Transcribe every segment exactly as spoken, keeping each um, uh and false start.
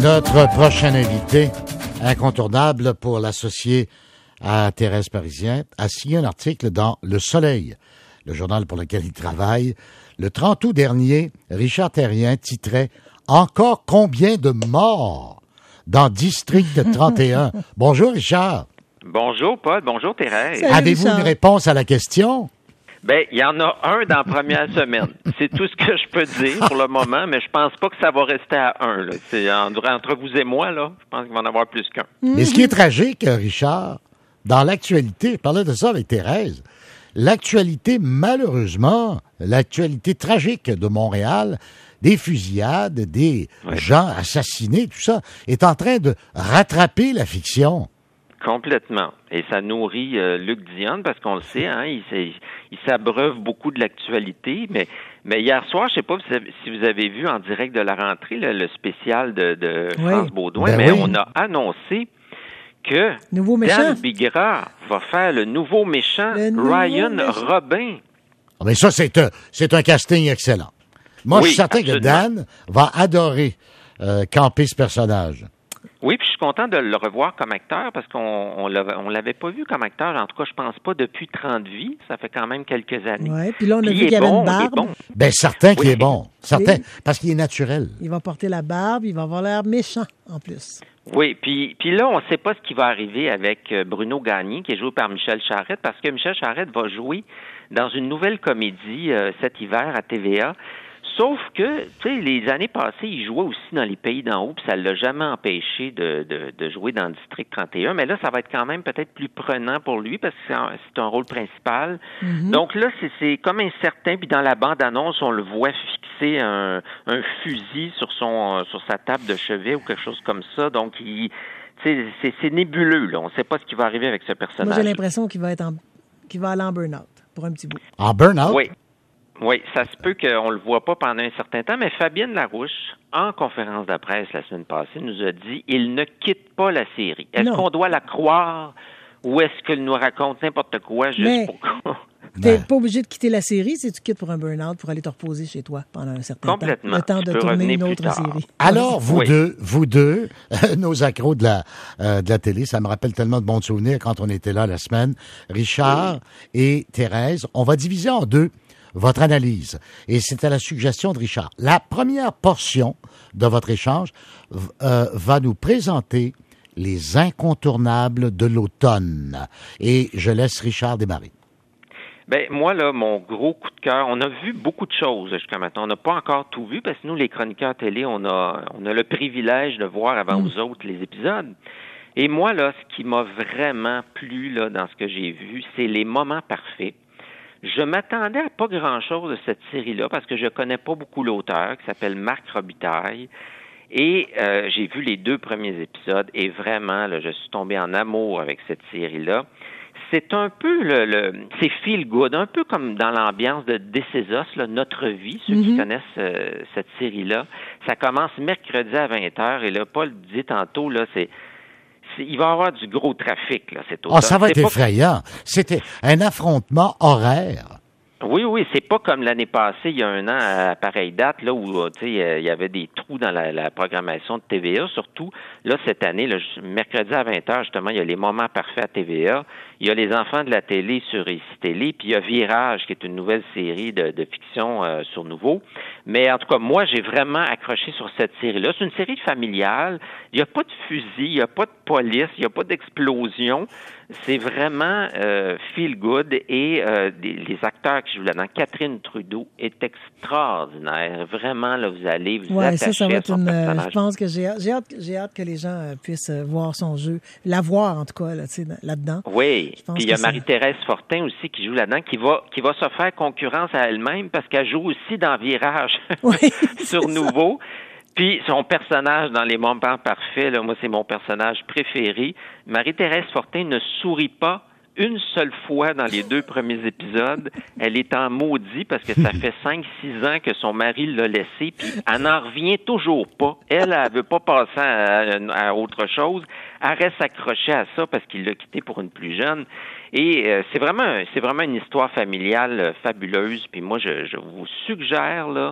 Notre prochain invité, incontournable pour l'associer à Thérèse Parisien, a signé un article dans Le Soleil, le journal pour lequel il travaille. Le trente août dernier, Richard Therrien titrait « Encore combien de morts dans District trente et un ». Bonjour Richard. Bonjour Paul, bonjour Thérèse. Salut, Avez-vous Richard. une réponse à la question? Ben, il y en a un dans la première semaine. C'est tout ce que je peux dire pour le moment, mais je pense pas que ça va rester à un. Là. C'est entre, entre vous et moi, là, je pense qu'il va en avoir plus qu'un. Mais ce qui est tragique, Richard, dans l'actualité, je parlais de ça avec Thérèse, l'actualité, malheureusement, l'actualité tragique de Montréal, des fusillades, des Oui. gens assassinés, tout ça, est en train de rattraper la fiction. Complètement. Et ça nourrit euh, Luc Dionne, parce qu'on le sait, hein, il, s'est- il s'abreuve beaucoup de l'actualité. Mais, mais hier soir, je sais pas si vous avez vu en direct de la rentrée là, le spécial de, de Oui. France Baudouin, Ben mais oui. on a annoncé que Nouveau méchant. Dan Bigra va faire le nouveau méchant Le nouveau Ryan méchant. Robin. Ah, mais ça, c'est un, c'est un casting excellent. Moi, je Oui, suis certain que absolument. Dan va adorer euh, camper ce personnage. Oui, puis je suis content de le revoir comme acteur parce qu'on on l'avait, on l'avait pas vu comme acteur. En tout cas, je pense pas depuis trente vies. Ça fait quand même quelques années. Ouais, puis là, on a Puis vu il qu'il y est avait bon, une il est barbe. bon. Ben, certain qu'il Oui. est bon. Certain. Oui. Parce qu'il est naturel. Il va porter la barbe, il va avoir l'air méchant en plus. Oui, puis, puis là, on ne sait pas ce qui va arriver avec euh, Bruno Gagné, qui est joué par Michel Charette, parce que Michel Charette va jouer dans une nouvelle comédie euh, cet hiver à T V A. Sauf que, tu sais, les années passées, il jouait aussi dans les pays d'en haut, puis ça ne l'a jamais empêché de, de, de jouer dans le District trente et un. Mais là, ça va être quand même peut-être plus prenant pour lui, parce que c'est un, c'est un rôle principal. Mhm. Donc là, c'est, c'est comme incertain, puis dans la bande-annonce, on le voit fixer un, un fusil sur son euh, sur sa table de chevet ou quelque chose comme ça. Donc, il, tu sais, c'est, c'est nébuleux, là. On ne sait pas ce qui va arriver avec ce personnage. Moi, j'ai l'impression qu'il va être en... qu'il va aller en burn-out pour un petit bout. En burn-out? Oui. Oui, ça se peut qu'on le voit pas pendant un certain temps, mais Fabienne Larouche, en conférence de presse la semaine passée, nous a dit il ne quitte pas la série. Est-ce Non. qu'on doit la croire ou est-ce qu'elle nous raconte n'importe quoi juste Mais- pour... T'es Ben. pas obligé de quitter la série si tu quittes pour un burn-out pour aller te reposer chez toi pendant un certain Complètement. temps. Le temps Tu de peux tourner revenir une plus autre tard. série. Alors, vous Oui. deux, vous deux, nos accros de la, euh, de la télé, ça me rappelle tellement de bons souvenirs quand on était là la semaine. Richard et Thérèse, on va diviser en deux votre analyse. Et c'est à la suggestion de Richard. La première portion de votre échange v- euh, va nous présenter les incontournables de l'automne. Et je laisse Richard démarrer. Ben moi, là, mon gros coup de cœur, on a vu beaucoup de choses jusqu'à maintenant. On n'a pas encore tout vu parce que nous, les chroniqueurs télé, on a, on a le privilège de voir avant vous autres les épisodes. Et moi, là, ce qui m'a vraiment plu là, dans ce que j'ai vu, c'est les moments parfaits. Je m'attendais à pas grand-chose de cette série-là parce que je connais pas beaucoup l'auteur qui s'appelle Marc Robitaille. Et euh, j'ai vu les deux premiers épisodes et vraiment, là, je suis tombé en amour avec cette série-là. C'est un peu le, le c'est feel good, un peu comme dans l'ambiance de This Is Us, là, Notre Vie, ceux qui Mhm. connaissent euh, cette série-là. Ça commence mercredi à vingt heures et là, Paul dit tantôt, là, c'est, c'est il va y avoir du gros trafic, là, cet automne. Ah, ça va être C'est pas- effrayant. C'était un affrontement horaire. Oui, oui, c'est pas comme l'année passée, il y a un an, à pareille date, là, où, euh, tu sais, euh, il y avait des trous dans la, la programmation de T V A, surtout. Là, cette année, là, ju- mercredi à vingt heures, justement, il y a les moments parfaits à T V A. Il y a les enfants de la télé sur I C Télé, puis il y a Virage, qui est une nouvelle série de, de fiction euh, sur Nouveau. Mais en tout cas, moi, j'ai vraiment accroché sur cette série-là. C'est une série familiale. Il n'y a pas de fusil, il n'y a pas de police, il n'y a pas d'explosion. C'est vraiment euh, feel good et euh, des- les acteurs qui jouent là-dedans. Catherine Trudeau est extraordinaire. Vraiment, là, vous allez vous Ouais, attacher ça, ça va à être son une. euh, personnage. je pense que j'ai hâte, j'ai hâte, j'ai hâte que les gens euh, puissent euh, voir son jeu, la voir en tout cas là, tu sais, là-dedans. Oui, Je pense puis il y a que ça- Marie-Thérèse Fortin aussi qui jout là-dedans, qui va qui va se faire concurrence à elle-même parce qu'elle joue aussi dans Virage Oui, sur c'est ça. Nouveau. Puis son personnage dans Les Moments Parfaits, là, moi c'est mon personnage préféré. Marie-Thérèse Fortin ne sourit pas une seule fois dans les deux premiers épisodes. Elle est en maudit parce que ça fait cinq, six ans que son mari l'a laissée, puis elle n'en revient toujours pas. Elle, elle veut pas passer à, à autre chose. Elle reste accrochée à ça parce qu'il l'a quitté pour une plus jeune. Et euh, c'est vraiment, c'est vraiment une histoire familiale euh, fabuleuse. Puis moi, je, je vous suggère là,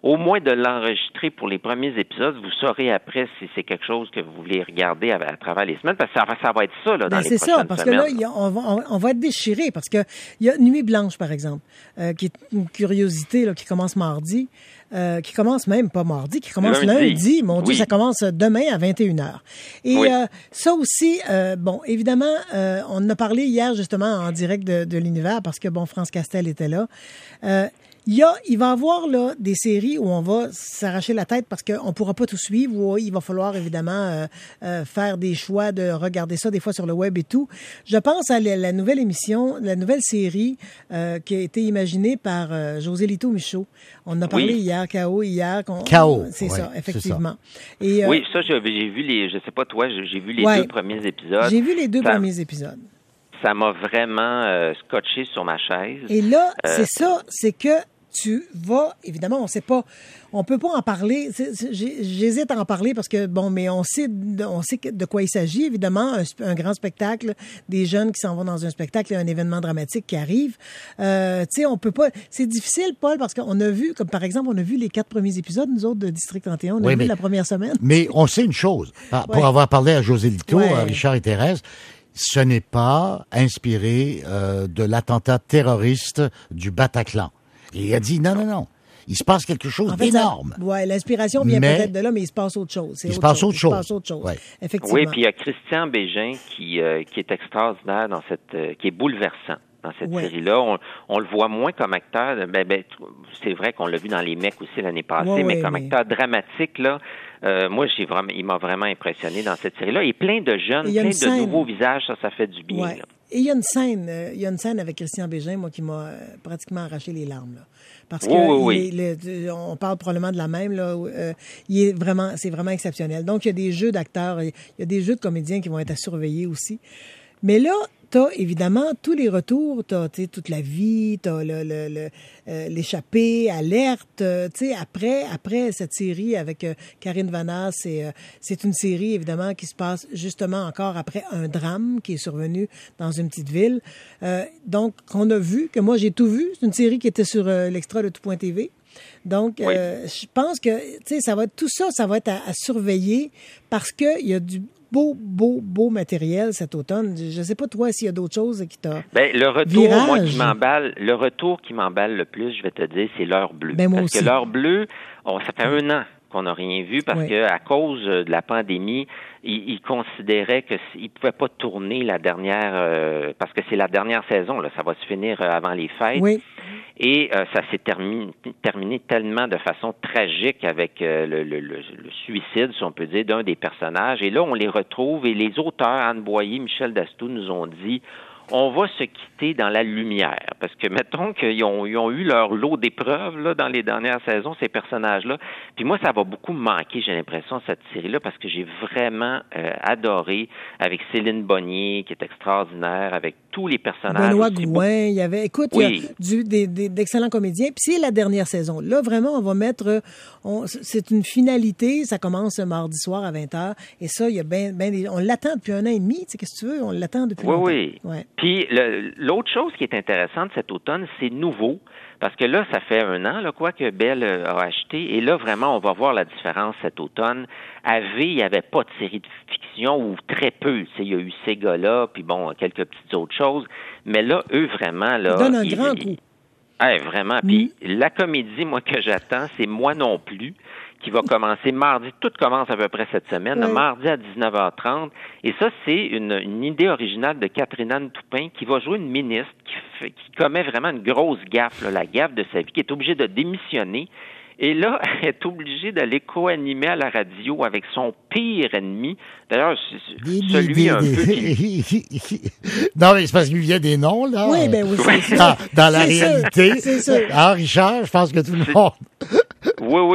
au moins de l'enregistrer pour les premiers épisodes. Vous saurez après si c'est quelque chose que vous voulez regarder à, à travers les semaines, parce que ça, ça va être ça là, dans ben, les prochaines semaines. C'est ça, parce semaines. que là, y a, on, va, on, on va être déchiré, parce que il y a Nuit blanche, par exemple, euh, qui est une curiosité là, qui commence mardi, euh, qui commence même pas mardi, qui commence lundi. lundi. Mon Dieu, oui. ça commence demain à vingt et une heures. Et oui. euh, ça aussi, euh, bon, évidemment, euh, on en a parlé hier justement en direct de, de l'univers, parce que, bon, France Castel était là. Euh, Il y a, il va y avoir là des séries où on va s'arracher la tête parce qu'on ne pourra pas tout suivre, où il va falloir évidemment euh, euh, faire des choix de regarder ça des fois sur le web et tout. Je pense à la, la nouvelle émission, la nouvelle série euh, qui a été imaginée par euh, José Lito Michaud. On en a parlé oui. hier, K O hier. K O, c'est ouais, ça, effectivement. C'est ça. Et, euh, oui, ça j'ai, j'ai vu les, je sais pas toi, j'ai vu les ouais, deux premiers épisodes. J'ai vu les deux ça, premiers épisodes. Ça m'a vraiment euh, scotché sur ma chaise. Et là, euh, c'est ça, c'est que tu vas, évidemment, on sait pas, on peut pas en parler. C'est, c'est, j'hésite à en parler parce que, bon, mais on sait, on sait de quoi il s'agit, évidemment, un, un grand spectacle, des jeunes qui s'en vont dans un spectacle, un événement dramatique qui arrive. Euh, tu sais, on peut pas, c'est difficile, Paul, parce qu'on a vu, comme par exemple, on a vu les quatre premiers épisodes, nous autres, de District trente et un, on a oui, vu mais, la première semaine. Mais on sait une chose, pour ouais. avoir parlé à José Lito, ouais. à Richard et Thérèse, ce n'est pas inspiré euh, de l'attentat terroriste du Bataclan. Et il a dit non, non, non. Il se passe quelque chose en fait, d'énorme. Oui, l'inspiration vient mais, peut-être de là, mais il se passe autre chose. C'est il, se autre passe chose. autre chose. il se passe autre chose. Ouais. Effectivement. Oui, puis il y a Christian Bégin qui, euh, qui est extraordinaire dans cette, euh, qui est bouleversant dans cette ouais. série-là. On, on le voit moins comme acteur. Ben, ben, c'est vrai qu'on l'a vu dans Les Mecs aussi l'année passée, ouais, mais ouais, comme mais... acteur dramatique, là, euh, moi, j'ai vraiment, il m'a vraiment impressionné dans cette série-là. Et plein de jeunes, plein de scène... nouveaux visages, ça, ça fait du bien. Ouais. Là. Et il y a une scène, euh, il y a une scène avec Christian Bégin, moi, qui m'a euh, pratiquement arraché les larmes, là. Parce que oui, il est, le, on parle probablement de la même, là. Euh, il est vraiment, c'est vraiment exceptionnel. Donc, il y a des jeux d'acteurs, il y a des jeux de comédiens qui vont être à surveiller aussi. Mais là, t'as évidemment tous les retours, t'as toute la vie, t'as le, le, le, euh, l'échappée, alerte, euh, tu sais, après, après cette série avec euh, Karine Vanasse, c'est, euh, c'est une série évidemment qui se passe justement encore après un drame qui est survenu dans une petite ville. Euh, donc, qu'on a vu, que moi j'ai tout vu, c'est une série qui était sur euh, l'extra de tout point T V. Donc, oui. euh, je pense que, tu sais, ça va être tout ça, ça va être à, à surveiller parce que il y a du beau, beau, beau matériel cet automne. Je ne sais pas, toi, s'il y a d'autres choses qui t'a... Ben, le retour, Virage. moi, qui m'emballe, le retour qui m'emballe le plus, je vais te dire, c'est l'heure bleue. Ben, moi parce aussi. que l'heure bleue, on, ça fait un an qu'on n'a rien vu parce oui. que à cause de la pandémie, ils il considéraient qu'ils ne pouvaient pas tourner la dernière, euh, parce que c'est la dernière saison, là, ça va se finir avant les fêtes. Oui. Et euh, ça s'est terminé, terminé tellement de façon tragique avec euh, le, le, le, le suicide, si on peut dire, d'un des personnages. Et là, on les retrouve et les auteurs, Anne Boyer, Michel Dastou, nous ont dit on va se quitter dans la lumière. Parce que, mettons qu'ils ont, ils ont eu leur lot d'épreuves là, dans les dernières saisons, ces personnages-là. Puis moi, ça va beaucoup me manquer, j'ai l'impression, cette série-là, parce que j'ai vraiment euh, adoré, avec Céline Bonnier, qui est extraordinaire, avec tous les personnages. Benoît Gouin, il y avait... Écoute, oui. il y a du, des, des, d'excellents comédiens. Puis c'est la dernière saison. Là, vraiment, on va mettre... On, c'est une finalité. Ça commence mardi soir à vingt heures. Et ça, il y a bien... Ben des, on l'attend depuis un an et demi. Tu sais, qu'est-ce que tu veux? On l'attend depuis oui, longtemps. Oui, oui. Ouais. Puis le, l'autre chose qui est intéressante cet automne, c'est nouveau, parce que là, ça fait un an, là, quoi, que Bell a acheté, et là, vraiment, on va voir la différence cet automne. À V, il n'y avait pas de série de fiction, ou très peu. Il y a eu ces gars-là, puis bon, quelques petites autres choses, mais là, eux, vraiment, là... Ils donnent un ils, grand ils, coup. Ouais, vraiment. Mm. Puis la comédie, moi, que j'attends, c'est Moi non plus, qui va commencer mardi. Tout commence à peu près cette semaine, oui. mardi à dix-neuf heures trente. Et ça, c'est une, une idée originale de Catherine-Anne Toupin qui va jouer une ministre qui, fait, qui commet vraiment une grosse gaffe, là, la gaffe de sa vie, qui est obligée de démissionner. Et là, elle est obligée d'aller co-animer à la radio avec son pire ennemi. D'ailleurs, celui un peu qui... Non, mais c'est parce qu'il vient des noms, là. Oui, ben oui, c'est dans, dans la c'est réalité. Sûr, c'est sûr. Ah, Richard, je pense que tout le monde... Oui, oui.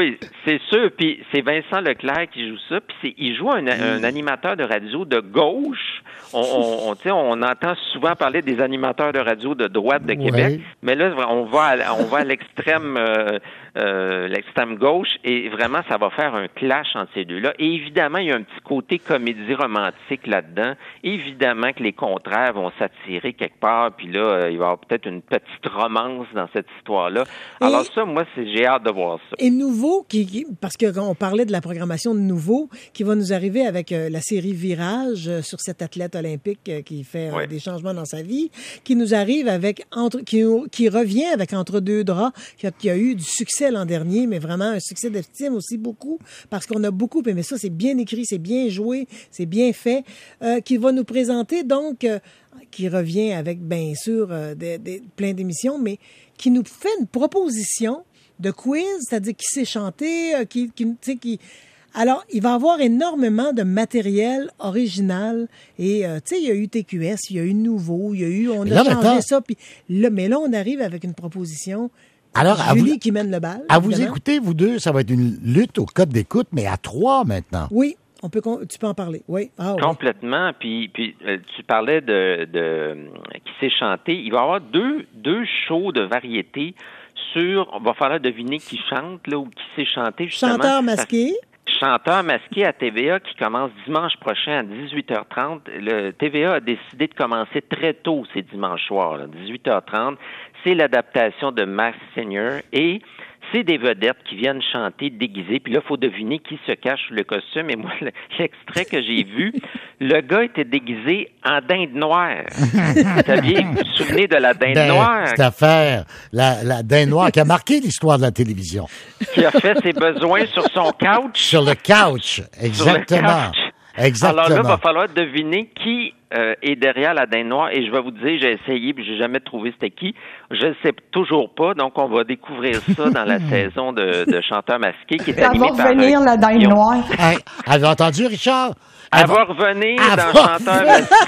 C'est sûr, puis c'est Vincent Leclerc qui joue ça, puis c'est, il joue un, mmh. un animateur de radio de gauche. On, on, on, on entend souvent parler des animateurs de radio de droite de Québec, ouais. mais là, on va à, on va à l'extrême, euh, euh, l'extrême gauche, et vraiment, ça va faire un clash entre ces deux-là. Et évidemment, il y a un petit côté comédie romantique là-dedans. Évidemment que les contraires vont s'attirer quelque part, puis là, euh, il va y avoir peut-être une petite romance dans cette histoire-là. Alors et, ça, moi, c'est, j'ai hâte de voir ça. Et Nouveau, qui, qui, parce qu'on parlait de la programmation de Nouveau, qui va nous arriver avec euh, la série Virage euh, sur cet athlète olympique euh, qui fait euh, oui. des changements dans sa vie, qui nous arrive avec, entre, qui, qui revient avec Entre deux draps, qui a, qui a eu du succès l'an dernier, mais vraiment un succès d'estime aussi beaucoup, parce qu'on a beaucoup aimé ça, c'est bien écrit, c'est bien joué, c'est bien fait, euh, qui va nous présenter donc, euh, qui revient avec bien sûr euh, des, des, plein d'émissions, mais qui nous fait une proposition de quiz, c'est-à-dire qui sait chanter, euh, qui, qui, tu sais, qui... Alors, il va y avoir énormément de matériel original. Et, euh, tu sais, il y a eu T Q S, il y a eu Nouveau, il y a eu... On a là, changé maintenant... ça. Puis là, mais là, on arrive avec une proposition... Alors, Julie vous, qui mène le bal. À évidemment. Vous écouter, vous deux, ça va être une lutte au code d'écoute, mais à trois maintenant. Oui, on peut, tu peux en parler. Oui. Ah, complètement. Oui. Puis, puis euh, tu parlais de, de qui sait chanter. Il va y avoir deux, deux shows de variété sur... On va falloir deviner qui chante, là, ou qui sait chanter, justement. Chanteur masqué. Chanteur masqué à T V A qui commence dimanche prochain à dix-huit heures trente. Le T V A a décidé de commencer très tôt ces dimanches soirs, là, dix-huit heures trente. C'est l'adaptation de Masked Singer et c'est des vedettes qui viennent chanter déguisées. Puis là, il faut deviner qui se cache sous le costume. Et moi, l'extrait que j'ai vu, le gars était déguisé en dinde noire. Vous saviez, vous vous souvenez de la dinde ben, noire? Cette affaire, la, la dinde noire qui a marqué l'histoire de la télévision. Qui a fait ses besoins sur son couch. Sur le couch, exactement. Sur le couch. Exactement. Alors là, il va falloir deviner qui euh, est derrière la dinde noire. Et je vais vous dire, j'ai essayé, puis j'ai jamais trouvé c'était qui. Je ne sais toujours pas. Donc, on va découvrir ça dans la saison de, de Chanteurs masqués qui est ça animée va par... revenir, la dinde noire. Hey, avez entendu, Richard? Elle va revenir dans Chanteurs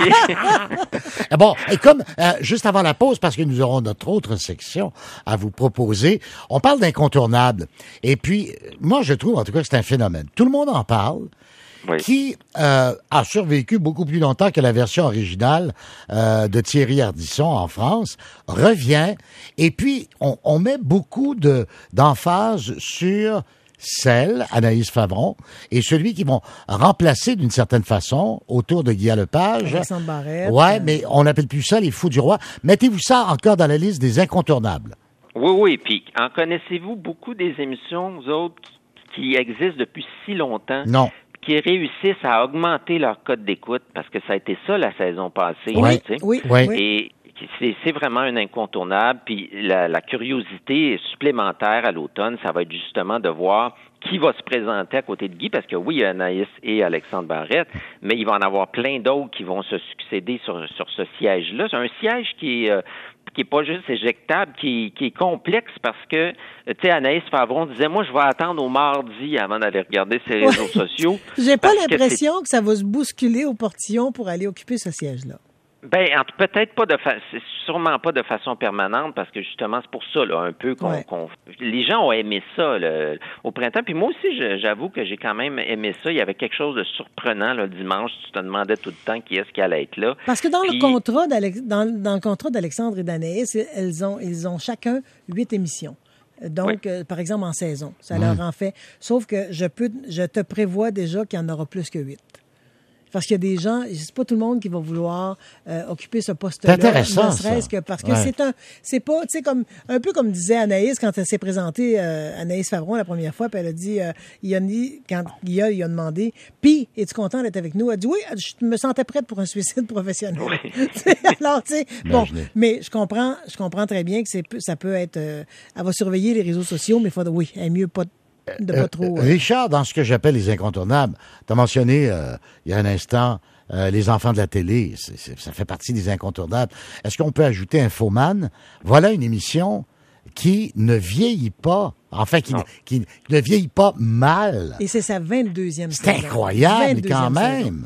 masqués. Bon, et comme, euh, juste avant la pause, parce que nous aurons notre autre section à vous proposer, on parle d'incontournables. Et puis, moi, je trouve, en tout cas, que c'est un phénomène. Tout le monde en parle. Oui. Qui euh, a survécu beaucoup plus longtemps que la version originale euh, de Thierry Ardisson en France, revient, et puis on, on met beaucoup de d'emphase sur celle, Anaïs Favron, et celui qui vont remplacer d'une certaine façon autour de Guy Lepage. Alexandre Barrette. Ouais, mais on n'appelle plus ça les fous du roi. Mettez-vous ça encore dans la liste des incontournables. Oui, oui, puis en connaissez-vous beaucoup des émissions, vous autres, qui existent depuis si longtemps? Non. Qui réussissent à augmenter leur code d'écoute, parce que ça a été ça la saison passée. Oui, tu sais. oui, oui. Et c'est, c'est vraiment un incontournable. Puis la, la curiosité supplémentaire à l'automne, ça va être justement de voir qui va se présenter à côté de Guy, parce que oui, il y a Anaïs et Alexandre Barrette, mais il va en avoir plein d'autres qui vont se succéder sur, sur ce siège-là. C'est un siège qui est... Euh, qui est pas juste éjectable, qui, qui est complexe parce que, tu sais, Anaïs Favron disait, moi, je vais attendre au mardi avant d'aller regarder ses réseaux ouais. sociaux. J'ai pas l'impression que, que ça va se bousculer au portillon pour aller occuper ce siège-là. Ben, peut-être pas de fa... c'est sûrement pas de façon permanente, parce que justement, c'est pour ça, là, un peu qu'on, ouais. qu'on... les gens ont aimé ça, là, au printemps. Puis moi aussi, je, j'avoue que j'ai quand même aimé ça. Il y avait quelque chose de surprenant, là, le dimanche. Tu te demandais tout le temps qui est-ce qui allait être là. Parce que dans Puis... le contrat d'Alex... dans, dans le contrat d'Alexandre et d'Anaïs, elles ont, ils ont chacun huit émissions. Donc, oui. euh, par exemple, en saison. Ça mmh. leur en fait. Sauf que je peux, je te prévois déjà qu'il y en aura plus que huit. Parce qu'il y a des gens, c'est pas tout le monde qui va vouloir euh, occuper ce poste-là. C'est intéressant, ne serait-ce ça. que parce que ouais. c'est un, c'est pas, tu sais, comme, un peu comme disait Anaïs quand elle s'est présentée, euh, Anaïs Favron la première fois, puis elle a dit, euh, il a dit, quand Guilla lui a demandé, puis, es-tu content d'être avec nous? Elle a dit, oui, je me sentais prête pour un suicide professionnel. Oui. Alors, tu sais, bon, mais je comprends, je comprends très bien que c'est, ça peut être, euh, elle va surveiller les réseaux sociaux, mais il faut, oui, elle est mieux pas de pas trop, euh... Richard, dans ce que j'appelle les incontournables, tu as mentionné euh, il y a un instant euh, les enfants de la télé, c'est, c'est, ça fait partie des incontournables. Est-ce qu'on peut ajouter Infoman? Voilà une émission qui ne vieillit pas, enfin qui, qui ne vieillit pas mal. Et c'est sa vingt-deuxième C'est saison. Incroyable quand même. Saison.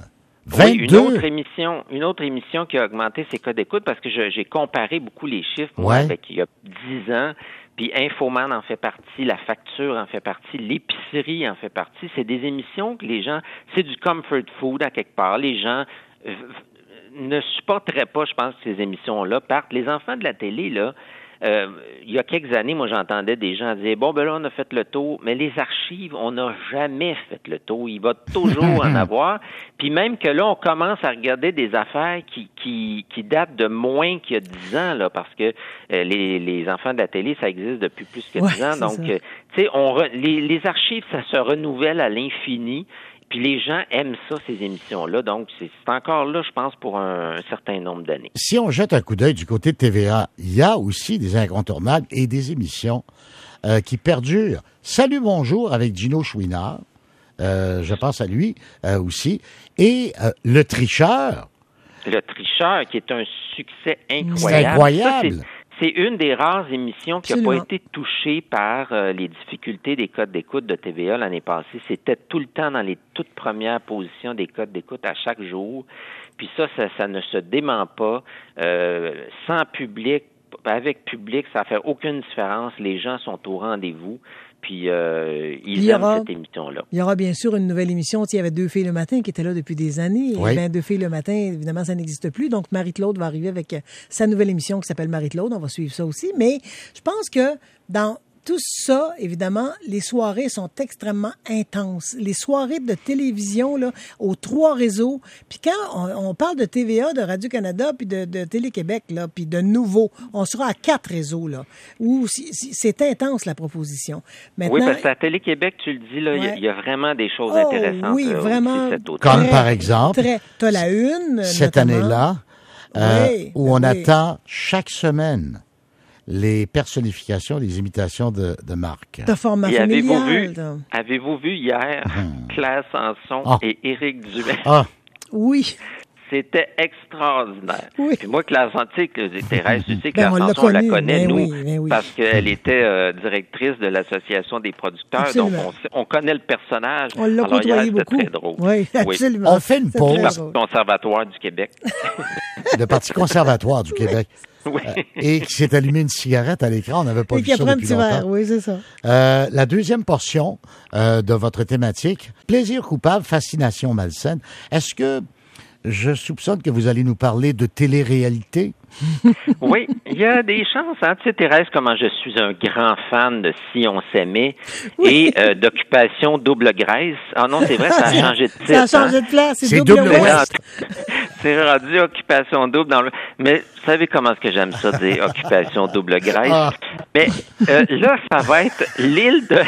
vingt-deux? Oui, une autre émission, une autre émission qui a augmenté ses cas d'écoute parce que je, j'ai comparé beaucoup les chiffres moi, Ouais. avec il y a dix ans. Puis Infoman en fait partie, La Facture en fait partie, L'épicerie en fait partie. C'est des émissions que les gens, c'est du comfort food à quelque part. Les gens euh, ne supporteraient pas, je pense, que ces émissions-là partent. Les enfants de la télé, là, euh, il y a quelques années, moi, j'entendais des gens dire, bon, ben là, on a fait le tour, mais les archives, on n'a jamais fait le tour. Il va toujours en avoir. Puis même que là, on commence à regarder des affaires qui qui, qui datent de moins qu'il y a dix ans, là, parce que euh, les, les enfants de la télé, ça existe depuis plus que dix Ouais, ans. c'est Donc, ça. euh, tu sais, on re- les, les archives, ça se renouvelle à l'infini. Puis les gens aiment ça, ces émissions-là. Donc, c'est, c'est encore là, je pense, pour un, un certain nombre d'années. Si on jette un coup d'œil du côté de T V A, il y a aussi des incontournables et des émissions euh, qui perdurent. Salut, bonjour avec Gino Chouinard. Euh, je pense à lui euh, aussi. Et euh, Le Tricheur. Le Tricheur, qui est un succès incroyable. C'est incroyable. Ça, c'est, c'est une des rares émissions qui n'a pas Absolument. été touchée par euh, les difficultés des codes d'écoute de T V A l'année passée. C'était tout le temps dans les toutes premières positions des codes d'écoute à chaque jour. Puis ça, ça, ça ne se dément pas. Euh, sans public, avec public, ça ne fait aucune différence. Les gens sont au rendez-vous. Puis euh, ils Il y aiment aura- cette émission-là. Il y aura bien sûr une nouvelle émission. Tu sais, il y avait Deux filles le matin qui étaient là depuis des années. Oui. Et bien, Deux filles le matin, évidemment, ça n'existe plus. Donc, Marie-Claude va arriver avec euh, sa nouvelle émission qui s'appelle Marie-Claude. On va suivre ça aussi. Mais je pense que dans tout ça, évidemment, les soirées sont extrêmement intenses. Les soirées de télévision, là, aux trois réseaux. Puis quand on, on parle de T V A, de Radio-Canada, puis de, de Télé-Québec, là, puis de nouveau, on sera à quatre réseaux, là, où si- si- c'est intense, la proposition. Maintenant, Oui, parce que à Télé-Québec, tu le dis, là, il y a- Ouais. il y, a vraiment des choses Oh, intéressantes oui, euh, aussi vraiment. cet automne. Comme Très, par exemple, Très. T'as la une. cette notamment. année-là, euh, Oui, où on oui. attend chaque semaine les personnifications, les imitations de, de Marc. T'as format Et avez-vous familial. vu, t'as- avez-vous vu hier Claire Sanson Ah. et Éric Duhem? Ah, Oui. C'était extraordinaire. Oui. Puis moi, Claire Sanson, tu sais, que Thérèse, tu sais, Ben, Claire on l'a Sanson, on la connue, connaît, ben nous, oui, ben oui. parce qu'elle était euh, directrice de l'Association des producteurs. Absolument. Donc, on, sait- on connaît le personnage. On l'a Alors, hier, côtoyé c'était beaucoup. très drôle. Oui, absolument. On fait une C'est pause. très Parti drôle. conservatoire du Québec. le Parti conservatoire du Québec. Oui. Euh, et qui s'est allumé une cigarette à l'écran. On n'avait pas Et vu qui a ça pris un depuis petit verre, longtemps. oui, c'est ça. Euh, la deuxième portion euh, de votre thématique, plaisir coupable, fascination malsaine. Est-ce que je soupçonne que vous allez nous parler de télé-réalité? Oui, il y a des chances. Hein? Tu sais, Thérèse, comment je suis un grand fan de Si on s'aimait et euh, d'Occupation Double Grèce. Ah non, c'est vrai, ça a changé de titre. Ça a changé hein? de place. C'est C'est double, double ouest. ouest. C'est rendu Occupation Double dans le... Mais vous savez comment est-ce que j'aime ça, dire Occupation Double Grèce? Ah. Mais euh, là, ça va être l'île de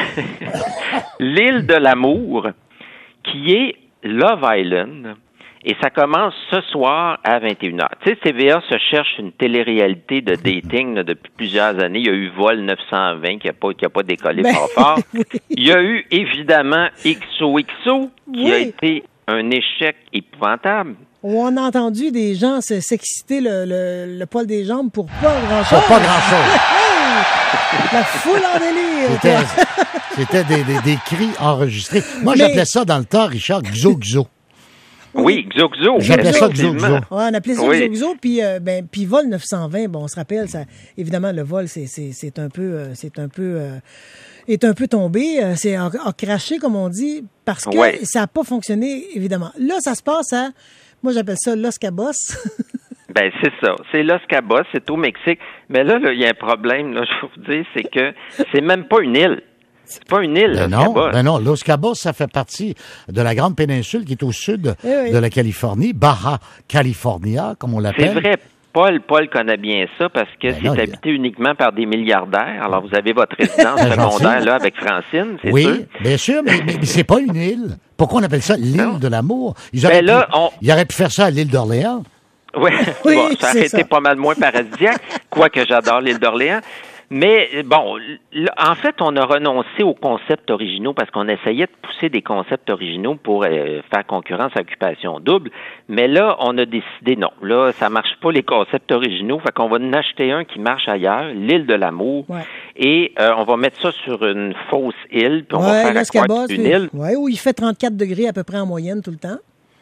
l'île de l'amour, qui est Love Island. Et ça commence ce soir à vingt et une heures. Tu sais, T V A se cherche une télé-réalité de dating là, depuis plusieurs années. Il y a eu Vol neuf cent vingt qui n'a pas, qui a pas décollé Ben, fort fort. oui. Il y a eu évidemment X O X O qui Oui. a été un échec épouvantable. On a entendu des gens se- s'exciter le, le, le poil des jambes pour pas grand-chose. Pour pas grand-chose. La foule en délire. C'était, toi. c'était des, des, des cris enregistrés. Moi, Mais- j'appelais ça dans le temps, Richard, Xo Xo. Oui, Xo Xo. J'appelais ça Xo effectivement. Xo. Ouais, on appelait ça Oui. Xo Xo, puis euh, ben puis vol neuf cent vingt, bon, on se rappelle, ça évidemment le vol c'est c'est c'est un peu euh, c'est un peu euh, est un peu tombé, euh, c'est a, a craché comme on dit parce que Ouais. ça a pas fonctionné évidemment. Là, ça se passe à moi j'appelle ça Los Cabos. Ben, c'est ça. C'est Los Cabos, c'est au Mexique. Mais là, là, il y a un problème, là, je vais vous dire, c'est que c'est même pas une île. C'est pas une île, Ben Los non, Cabos. ben non. Los Cabos, ça fait partie de la grande péninsule qui est au sud Eh oui. de la Californie, Baja California, comme on C'est l'appelle. vrai. Paul, Paul connaît bien ça parce que Ben c'est non, il- habité uniquement par des milliardaires. Alors, vous avez votre résidence Ben, secondaire, gentil. là, avec Francine, c'est Oui, sûr. bien sûr, mais, mais, mais c'est pas une île. Pourquoi on appelle ça l'île Non. de l'amour? Ils auraient, Ben là, pu, on- ils auraient pu faire ça à l'île d'Orléans. Ouais. Oui, Bon, ça c'est aurait ça. été pas mal moins paradisiaque, quoique j'adore l'île d'Orléans. Mais bon, l- en fait, on a renoncé aux concepts originaux parce qu'on essayait de pousser des concepts originaux pour euh, faire concurrence à Occupation Double. Mais là, on a décidé non. Là, ça marche pas les concepts originaux. Fait qu'on va en acheter un qui marche ailleurs, l'île de l'amour. Ouais. Et euh, on va mettre ça sur une fausse île, puis on va Ouais, faire Los à croire Cabos. que c'est une île. Ouais, où il fait trente-quatre degrés à peu près en moyenne tout le temps.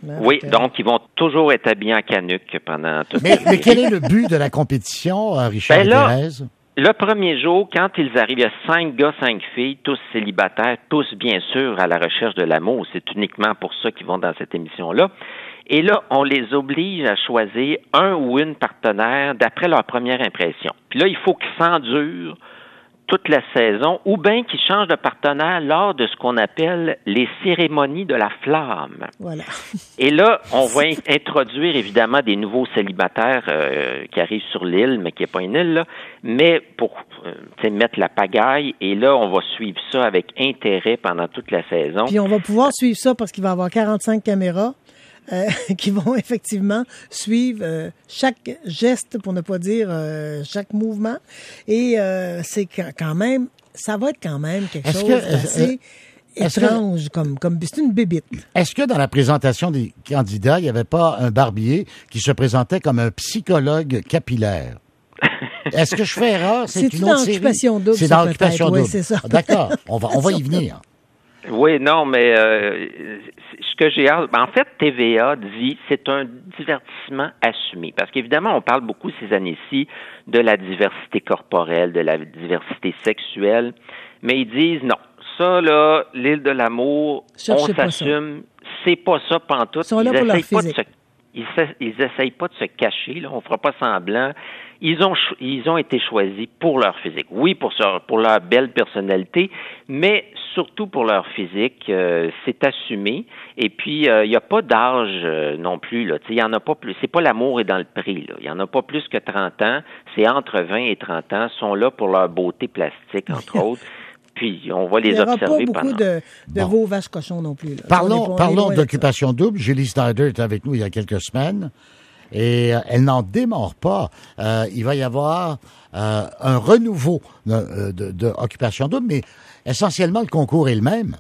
Là, Oui, que... donc ils vont toujours être habillés en canuc pendant toute Mais, mais quel est le but de la compétition, Richard Ben et là, Thérèse? Le premier jour, quand ils arrivent, il y a cinq gars, cinq filles, tous célibataires, tous bien sûr à la recherche de l'amour. C'est uniquement pour ça qu'ils vont dans cette émission-là. Et là, on les oblige à choisir un ou une partenaire d'après leur première impression. Puis là, il faut qu'ils s'endurent toute la saison, ou bien qu'ils changent de partenaire lors de ce qu'on appelle les cérémonies de la flamme. Voilà. Et là, on va in- introduire évidemment des nouveaux célibataires euh, qui arrivent sur l'île, mais qui n'est pas une île, là, mais pour euh, mettre la pagaille. Et là, on va suivre ça avec intérêt pendant toute la saison. Puis on va pouvoir suivre ça parce qu'il va y avoir quarante-cinq caméras. Euh, qui vont effectivement suivre euh, chaque geste, pour ne pas dire euh, chaque mouvement. Et euh, c'est quand même, ça va être quand même quelque Est-ce chose que, d'assez euh, est-ce étrange, que, comme, comme c'est une bébite. Est-ce que dans la présentation des candidats, il n'y avait pas un barbier qui se présentait comme un psychologue capillaire? Est-ce que je fais erreur? C'est, c'est une dans autre série? Occupation double. C'est ça, dans Occupation peut-être. double. Oui, c'est ça. Ah, d'accord, on va, on va y venir. Oui, non, mais euh, ce que j'ai hâte, en fait, T V A dit c'est un divertissement assumé. Parce qu'évidemment, on parle beaucoup ces années-ci de la diversité corporelle, de la diversité sexuelle, mais ils disent non. Ça, là, l'île de l'amour, Cherchez on pas s'assume, c'est pas ça pantoute. Ils sont là ils pour leur essayent pas de physique. se Ils, ils essayent pas de se cacher, là. On fera pas semblant. Ils ont, ils ont été choisis pour leur physique. Oui, pour, pour leur belle personnalité, mais surtout pour leur physique. Euh, c'est assumé. Et puis, il euh, n'y a pas d'âge euh, non plus, là. Il y en a pas plus. C'est pas l'amour est dans le prix, là. Il y en a pas plus que trente ans. C'est entre vingt et trente ans. Ils sont là pour leur beauté plastique, entre autres. Puis, on va les Il n'y aura observer pas beaucoup pendant... de, de Bon. veaux vaches cochons non plus. Là. Parlons, On est- on est parlons loin de ça. d'Occupation double. Julie Snyder est avec nous il y a quelques semaines et euh, elle n'en démord pas. Euh, il va y avoir euh, un renouveau de, de, de Occupation double, mais essentiellement, le concours est le même.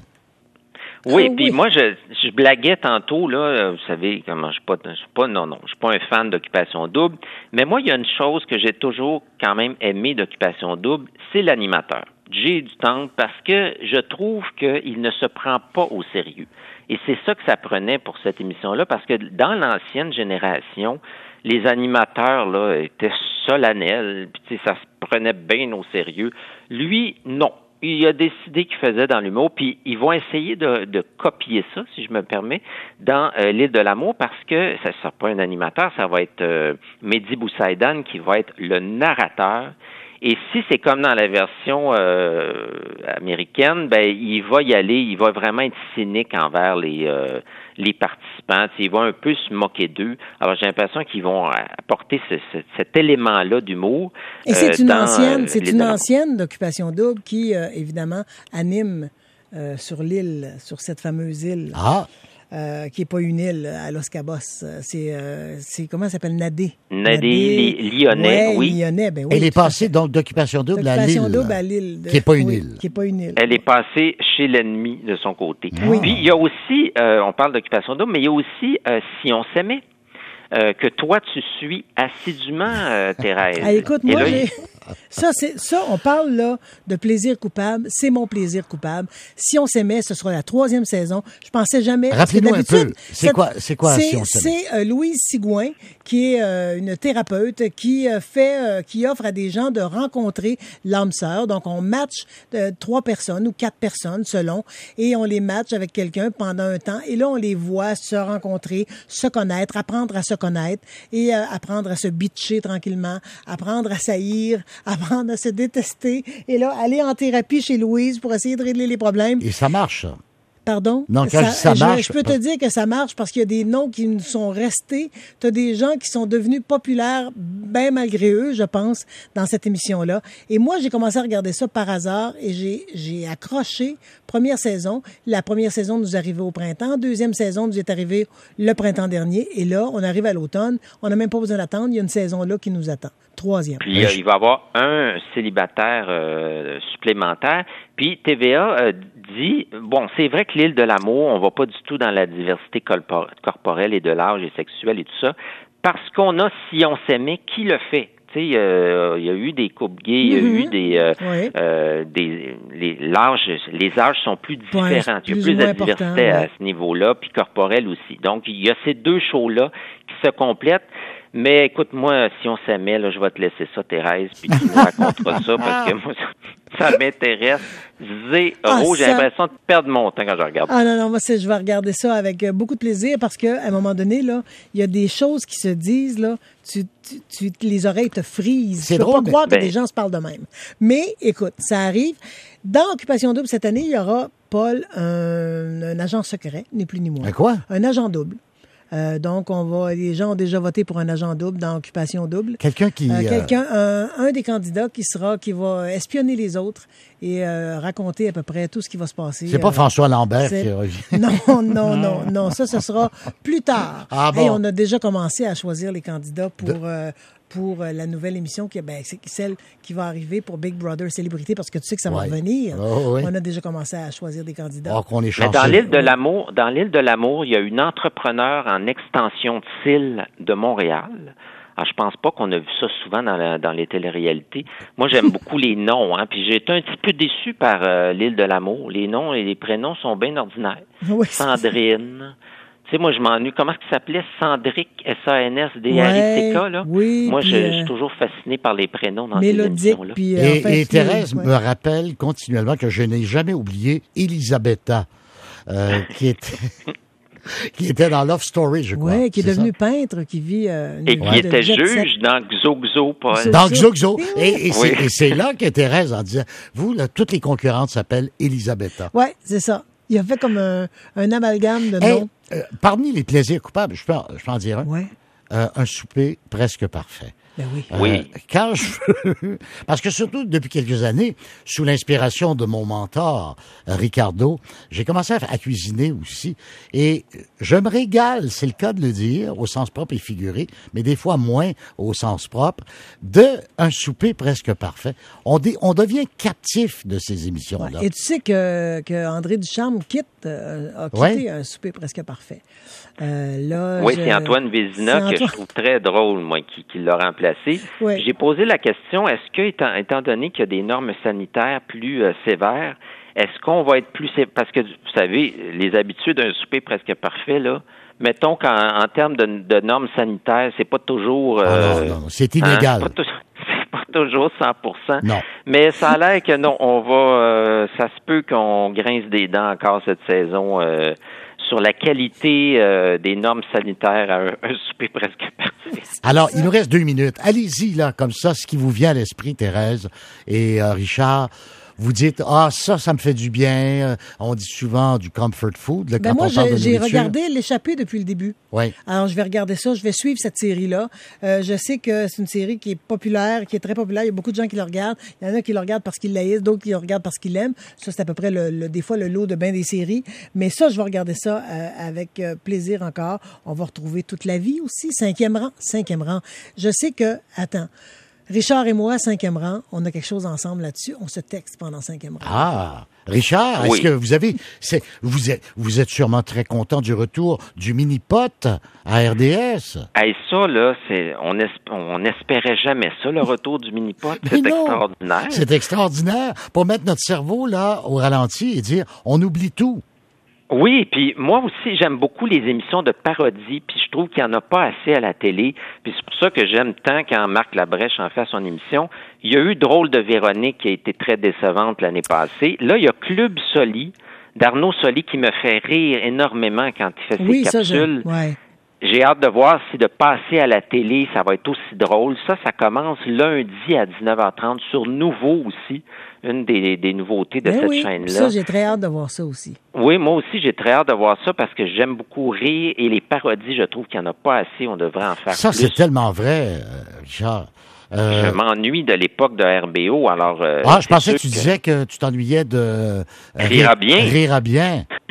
Oui, Ah, puis oui. moi je je blaguais tantôt là, euh, vous savez comment je suis pas je suis pas non non, je suis pas un fan d'Occupation double, mais moi il y a une chose que j'ai toujours quand même aimé d'Occupation double, c'est l'animateur. J'ai du temps parce que je trouve qu'il ne se prend pas au sérieux. Et c'est ça que ça prenait pour cette émission-là, parce que dans l'ancienne génération, les animateurs là étaient solennels, puis tu sais, ça se prenait bien au sérieux. Lui, non. Il a décidé qu'il faisait dans l'humour, puis ils vont essayer de, de copier ça, si je me permets, dans euh, l'île de l'amour, parce que ça ne sera pas un animateur, ça va être euh, Mehdi Boussaïdan qui va être le narrateur. Et si c'est comme dans la version euh, américaine, ben il va y aller, il va vraiment être cynique envers les euh, les participants. Il va un peu se moquer d'eux. Alors j'ai l'impression qu'ils vont apporter ce, ce, cet élément-là d'humour. Et c'est euh, une dans, ancienne, euh, c'est l'île une de l'amour. ancienne d'Occupation double qui, euh, évidemment, anime euh, sur l'île, sur cette fameuse île, Ah, euh, qui est pas une île, à Los Cabos. Euh, C'est, euh, c'est comment ça s'appelle, Nadé. Nadé, Li- Lyonnais, Ouais, oui. Lyonnais, ben oui. elle est tout à passée fait. donc d'Occupation double à D'Occupation Lille, double à Lille. de- qui n'est pas une oui, île. Qui est pas une île. Elle est passée chez l'ennemi de son côté. Oui. Puis il y a aussi, euh, on parle d'Occupation double, mais il y a aussi euh, Si on s'aimait, euh, que toi tu suis assidûment, euh, Thérèse. Ah, écoute, Et moi, là, j'ai... Ça, c'est, ça, on parle là de plaisir coupable. C'est mon plaisir coupable. Si on s'aimait, ce sera la troisième saison. Je pensais jamais. parce que Rappelez-nous un d'habitude, peu, c'est cette- quoi- c'est quoi, c'est, Si on s'aimait? C'est euh, Louise Sigouin, qui est euh, une thérapeute, qui euh, fait, euh, qui offre à des gens de rencontrer l'âme sœur. Donc, on match euh, trois personnes ou quatre personnes selon, et on les match avec quelqu'un pendant un temps. Et là, on les voit se rencontrer, se connaître, apprendre à se connaître et euh, apprendre à se bitcher tranquillement, apprendre à saillir, apprendre à se détester. Et là, aller en thérapie chez Louise pour essayer de régler les problèmes. Et ça marche, ça. Pardon? Non, quand je dis ça je, marche, je peux te dire que ça marche parce qu'il y a des noms qui nous sont restés. Tu as des gens qui sont devenus populaires, bien malgré eux, je pense, dans cette émission-là. Et moi, j'ai commencé à regarder ça par hasard et j'ai, j'ai accroché. Première saison. La première saison nous arrivait au printemps. Deuxième saison nous est arrivée le printemps dernier. Et là, on arrive à l'automne. On n'a même pas besoin d'attendre. Il y a une saison là qui nous attend. Troisième. Puis euh, il va y avoir un célibataire euh, supplémentaire. Puis T V A euh, dit, bon, c'est vrai que l'île de l'amour, on va pas du tout dans la diversité corpor- corporelle et de l'âge et sexuel et tout ça, parce qu'on a Si on s'aimait, qui le fait? Tu sais, euh, il y a eu des couples gays, il y a Mm-hmm. eu des, euh, Oui. euh, des les l'âge, les âges sont plus différents. Ouais, il y a plus plus ou de moins diversité important, ouais. à ce niveau-là, puis corporel aussi. Donc, il y a ces deux shows-là qui se complètent. Mais écoute, moi, si on s'aimait, là, je vais te laisser ça, Thérèse, puis tu nous raconteras ça, parce que moi, ça, ça m'intéresse zéro. Ah, J'ai ça- l'impression de perdre mon temps quand je regarde. Ah non, non, moi, c'est, je vais regarder ça avec euh, beaucoup de plaisir parce qu'à un moment donné, là, il y a des choses qui se disent, là, tu, tu, tu- les oreilles te frisent. C'est Tu peux drôle, pas mais- croire que Ben- des gens se parlent de même. Mais, écoute, ça arrive. Dans Occupation Double cette année, il y aura, Paul, un, un agent secret, ni plus ni moins. Un quoi? Un agent double. Euh, donc, on va, les gens ont déjà voté pour un agent double dans Occupation Double. Quelqu'un qui... Euh, euh, quelqu'un, un, un des candidats qui sera, qui va espionner les autres et euh, raconter à peu près tout ce qui va se passer. c'est pas Euh, François Lambert c'est- qui revient. non, non, non, non. Ça, ce sera plus tard. Ah bon? Hey, on a déjà commencé à choisir les candidats pour, euh, pour euh, la nouvelle émission, qui, ben, c'est celle qui va arriver pour Big Brother Célébrité, parce que tu sais que ça va Ouais. revenir. Oh, oui. On a déjà commencé à choisir des candidats. Oh, qu'on est Mais chanceux. dans l'île de l'amour, dans l'île de l'amour, il y a une entrepreneur en extension de cils de Montréal. Alors, je pense pas qu'on a vu ça souvent dans, la, dans les téléréalités. Moi, j'aime beaucoup les noms, hein, puis j'ai été un petit peu déçu par euh, l'île de l'amour. Les noms et les prénoms sont bien ordinaires. Oui, c'est- Sandrine. Tu sais, moi, je m'ennuie. Comment est-ce qu'il s'appelait? Sandrick, S A N S D R I C K, Ouais, là? oui, Moi, puis, je, euh, je suis toujours fasciné par les prénoms dans ces Mélodique, émissions-là. puis... euh, Et, enfin, et puis, Thérèse ouais. me rappelle continuellement que je n'ai jamais oublié Elisabetta, euh, qui était qui était dans Love Story, je crois. Oui, qui est, C'est devenu ça? peintre, qui vit... euh, une Et vie qui de était jet set. juge dans Xo Xo, Paul. Xo- Dans Xo. Xo Xo. Oui, oui. Et, et c'est, Oui. et c'est là que Thérèse en disait, vous, là, toutes les concurrentes s'appellent Elisabetta. Oui, c'est ça. Il a fait comme un, un amalgame de Hey, noms. euh, parmi les plaisirs coupables, je peux, en- je peux en dire un, Oui, euh, un souper presque parfait. ben oui. Euh, Oui. quand je veux, parce que surtout depuis quelques années, sous l'inspiration de mon mentor, euh, Ricardo, j'ai commencé à, à cuisiner aussi. Et je me régale, c'est le cas de le dire, au sens propre et figuré, mais des fois moins au sens propre, de un souper presque parfait. On, dé- on devient captif de ces émissions-là. Ouais. Et tu sais que, que André Ducharme quitte, euh, a quitté Ouais. un souper presque parfait. Euh, là, Oui, je- c'est Antoine Vézina C'est que Antoine- je trouve très drôle, moi, qui, qui l'a remplacé. Oui. J'ai posé la question, est-ce que, étant, étant donné qu'il y a des normes sanitaires plus euh, sévères, est-ce qu'on va être plus sévère? Parce que, vous savez, les habitudes d'un souper presque parfait, là, mettons qu'en en termes de, de normes sanitaires, c'est pas toujours... Ah euh, non, non, non, c'est hein, illégal. c'est pas, tou- c'est pas toujours cent pour cent. Non. Mais ça a l'air que non, on va... euh, ça se peut qu'on grince des dents encore cette saison... euh, sur la qualité euh, des normes sanitaires à un, un souper presque parfait. Alors, il nous reste deux minutes. Allez-y, là, comme ça, ce qui vous vient à l'esprit, Thérèse et euh, Richard. Vous dites, ah, ça, ça me fait du bien. Euh, On dit souvent du comfort food, là, Ben quand moi, on parle de j'ai, j'ai nourriture. regardé L'échappée depuis le début. Oui. Alors, je vais regarder ça, je vais suivre cette série-là. Euh, je sais que c'est une série qui est populaire, qui est très populaire. Il y a beaucoup de gens qui le regardent. Il y en a qui le regardent parce qu'ils l'haïssent, d'autres qui le regardent parce qu'ils l'aiment. Ça, c'est à peu près, le, le- des fois, le lot de bain des séries. Mais ça, je vais regarder ça euh, avec euh, plaisir encore. On va retrouver toute la vie aussi. Cinquième rang. Cinquième rang. Je sais que, attends, Richard et moi, cinquième rang, on a quelque chose ensemble là-dessus. On se texte pendant cinquième rang. Ah, Richard, Oui. est-ce que vous avez, c'est, vous êtes, vous êtes sûrement très content du retour du mini-pot à R D S. Hey, ça, là, c'est, on, esp- on espérait jamais ça, le retour du mini-pot. Mais C'est non, extraordinaire. C'est extraordinaire pour mettre notre cerveau là au ralenti et dire, on oublie tout. Oui, puis moi aussi, j'aime beaucoup les émissions de parodie, puis je trouve qu'il n'y en a pas assez à la télé. Puis c'est pour ça que j'aime tant quand Marc Labrèche en fait son émission. Il y a eu Drôle de Véronique qui a été très décevante l'année passée. Là, il y a Club Soli, d'Arnaud Soli, qui me fait rire énormément quand il fait ses Oui, ça, je... capsules. Ouais. J'ai hâte de voir si de passer à la télé, ça va être aussi drôle. Ça, ça commence lundi à dix-neuf heures trente sur Nouveau aussi, une des, des nouveautés de Ben cette oui, chaîne-là. ça, j'ai très hâte de voir ça aussi. Oui, moi aussi, j'ai très hâte de voir ça parce que j'aime beaucoup rire et les parodies, je trouve qu'il n'y en a pas assez. On devrait en faire Ça, plus. c'est tellement vrai, euh, Richard. Euh, Je m'ennuie de l'époque de R B O, alors... euh, ah, je c'est pensais sûr que tu disais que tu t'ennuyais de... euh, Rire à bien. Rire à bien.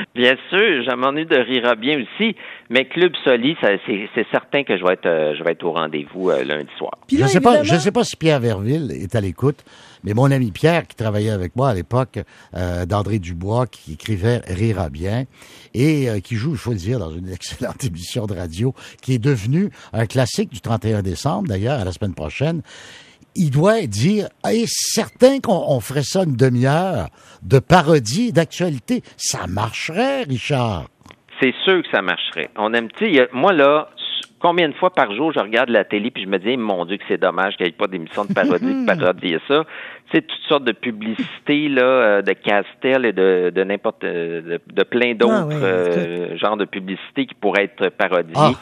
Bien sûr, je m'ennuie de Rira bien aussi, mais Club Soli, ça, c'est, c'est certain que je vais être, euh, je vais être au rendez-vous euh, lundi soir. Puis Je là, ne sais pas, évidemment- je sais pas si Pierre Verville est à l'écoute, mais mon ami Pierre, qui travaillait avec moi à l'époque, euh, d'André Dubois, qui écrivait Rira bien, et euh, qui joue, il faut le dire, dans une excellente émission de radio, qui est devenue un classique du trente et un décembre, d'ailleurs, à la semaine prochaine. Il doit dire, est certain qu'on on ferait ça une demi-heure de parodie et d'actualité. Ça marcherait, Richard. C'est sûr que ça marcherait. On aime, tu sais, moi là, combien de fois par jour je regarde la télé puis je me dis, mon Dieu, que c'est dommage qu'il n'y ait pas d'émission de parodie pour parodier ça. Tu sais, toutes sortes de publicités là, euh, de Castel et de, de n'importe, de, de plein d'autres Ah oui, euh, genres de publicités qui pourraient être parodiées. Ah.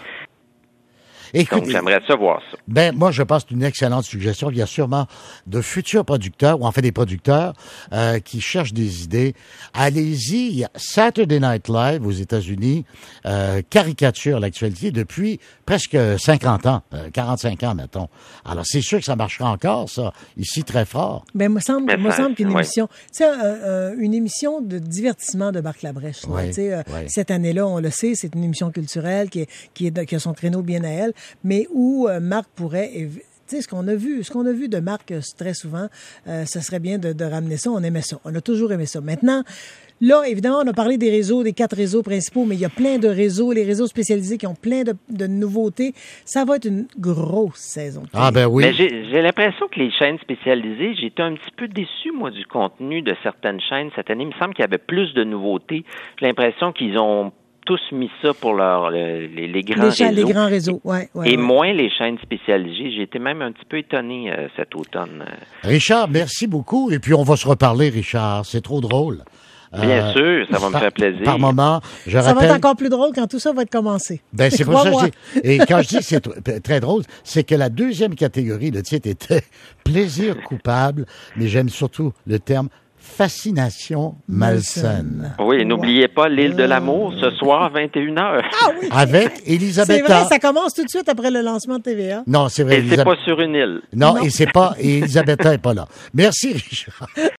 Écoute, Donc, j'aimerais ça voir ça. ben moi, je pense que c'est une excellente suggestion. Il y a sûrement de futurs producteurs, ou en fait des producteurs, euh, qui cherchent des idées. Allez-y, il y a Saturday Night Live aux États-Unis euh, caricature l'actualité depuis presque cinquante ans, euh, quarante-cinq ans, mettons. Alors, c'est sûr que ça marchera encore, ça, ici, très fort. Ben, me semble, Mais me ça, semble qu'une ouais. émission, tu sais, euh, euh, une émission de divertissement de Marc Labrèche. là, Ouais, tu sais, euh, ouais. Cette année-là, on le sait, c'est une émission culturelle qui, est, qui, est, qui a son créneau bien à elle, mais où euh, Marc pourrait, évi- tu sais, ce qu'on a vu, ce qu'on a vu de Marc euh, très souvent, euh, ce serait bien de, de ramener ça. On aimait ça, on a toujours aimé ça. Maintenant. Là, évidemment, on a parlé des réseaux, des quatre réseaux principaux, mais il y a plein de réseaux, les réseaux spécialisés qui ont plein de, de nouveautés. Ça va être une grosse saison. de Ah télé. ben oui. Mais j'ai, j'ai l'impression que les chaînes spécialisées, j'étais un petit peu déçu, moi, du contenu de certaines chaînes cette année. Il me semble qu'il y avait plus de nouveautés. J'ai l'impression qu'ils ont tous mis ça pour leur, le- les, les grands les, chaînes, réseaux. les grands réseaux, ouais, ouais, Et ouais. moins les chaînes spécialisées. J'ai été même un petit peu étonné euh, cet automne. Richard, merci beaucoup. Et puis, on va se reparler, Richard. C'est trop drôle. Bien Euh, sûr, ça va me par- faire plaisir. Par moment, je Ça va rappelle... être encore plus drôle quand tout ça va être commencé. Ben, c'est pour ça que Crois-moi. je dis. Et quand je dis que c'est tr- très drôle, c'est que la deuxième catégorie, le titre était plaisir coupable, mais j'aime surtout le terme fascination malsaine. Oui, et n'oubliez pas l'île de l'amour, ce soir, vingt et une heures. Ah oui! Avec C'est Elisabeth. vrai, ça commence tout de suite après le lancement de T V A. Non, c'est vrai. Et c'est Elisabeth- pas sur une île. Non, Non. et c'est pas, et Elisabeth est pas là. Merci, Richard.